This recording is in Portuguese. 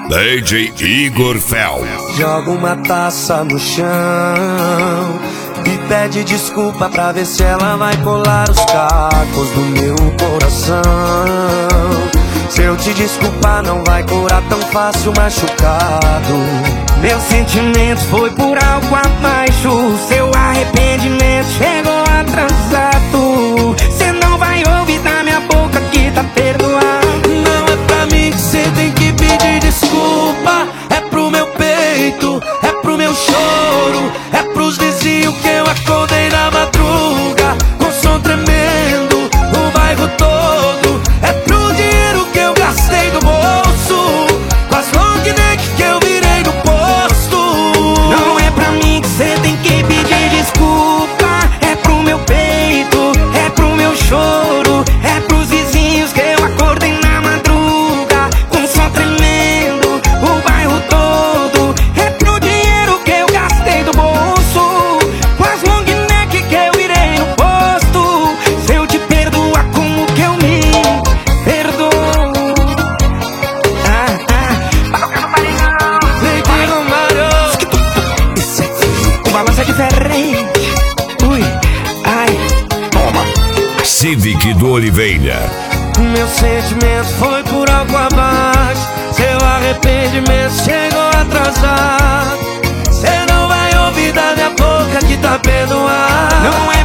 DJ Igor Fel. Joga uma taça no chão e pede desculpa pra ver se ela vai colar os cacos do meu coração. Se eu te desculpar não vai curar tão fácil machucado. Meu sentimento foi por algo abaixo. Seu arrependimento chegou atrasado. Cê não vai ouvir da minha boca que tá perdoado. Não é pra mim que cê tem que pedir desculpa. É pro meu peito, é pro meu choro, é pros vizinhos que eu acordei na madruga com som tremendo, o bairro todo. É pro dinheiro que eu gastei do bolso, com as long neck que eu virei no posto. Não é pra mim que cê tem que pedir desculpa. É pro meu peito, é pro meu choro, é pros vizinhos que eu acordei na madruga com som tremendo, o bairro todo. É pro dinheiro que eu gastei do bolso, com as long neck que eu virei no posto. Se eu te perdoar, como que eu me perdoo? Lady Romário, o balanço é diferente. Ui, ai, toma. Civic do Oliveira. Meu sentimento foi por algo abaixo. Seu arrependimento chegou atrasado. Cê não vai ouvir da minha boca que tá perdoado. Não é